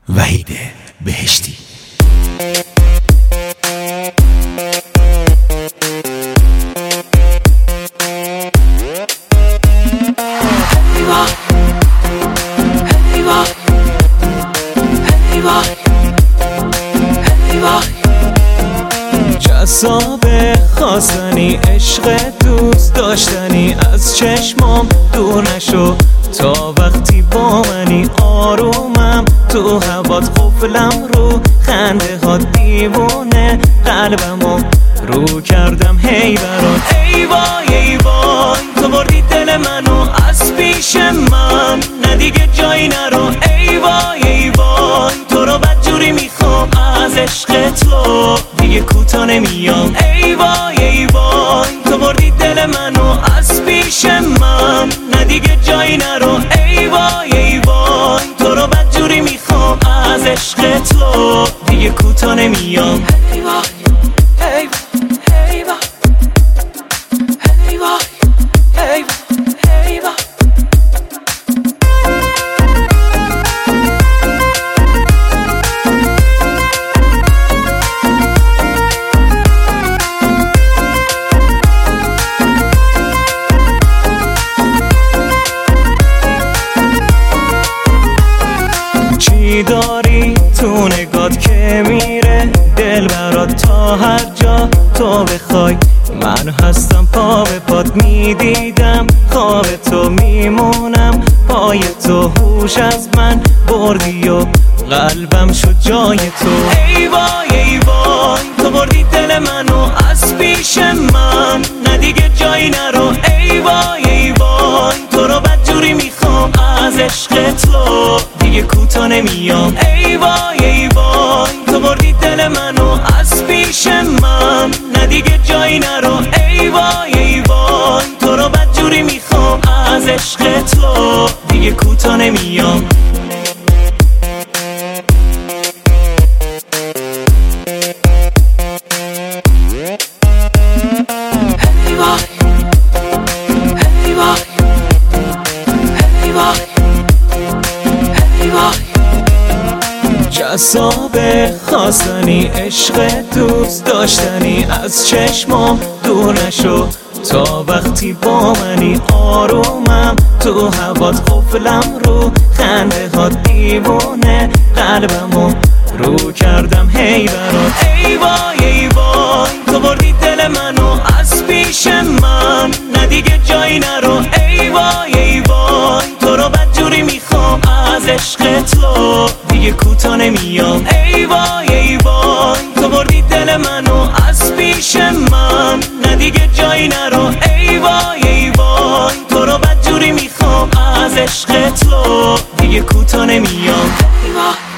وحید بهشتی. جذاب خواستنی، عشق دوست داشتنی، از چشمام دور نشو تا وقتی با منی. آرومم تو هوات، قفلم رو خنده ها، دیوونه قلبمو رو کردم هی برات. ای وای ای وای تو بردی دل منو از پیش من، نه دیگه جایی نرو. ای وای ای وای تو رو بدجوری میخوام، از عشق تو دیگه کوتا نمیام. ای وای ای وای تو بردی دل منو از پیش من، نه دیگه جایی نرو. ای وای ای وای تو رو بدجوری میخوام، از عشق تو دیگه کوتا نمیام. ای وای ای وای ای وای ای وای ای وای ای وای. چی داری تو نگات که میره دل برات تا هر جا تو بخوای؟ من هستم پا به پات، میدیدم خواب تو، میمونم پای تو. هوش از من بردی و قلبم شد جای تو. ای وای ای وای تو بردی دل منو از پیش من، نه دیگه جایی نرو. ای وای ای وای تو رو بدجوری میخوام، از عشق تو دیگه کوتا نمیام. ای وای ای وای تو بردی دل منو از پیش من، نه دیگه جایی نرو. ای وای ای وای تو رو بدجوری میخوام، از عشق تو دیگه کوتا نمیام. جذاب خواستنی، عشق دوست داشتنی، از چشمام دور نشو تا وقتی با منی. آرومم تو هوات، قفلم رو خنده ها، دیوونه قلبمو رو کردم هی برات. ای وای ای وای تو بردی دل منو از پیش من، نه دیگه جایی نرو. ای وای ای وای تو رو بدجوری میخوام، از عشق تو دیگه کوتا نمیام. ای وای ای وای تو بردی دل منو از پیش من، نه دیگه جایی نرو. ای وای ای وای تو رو بدجوری میخوام، از عشق تو دیگه کوتا نمیام.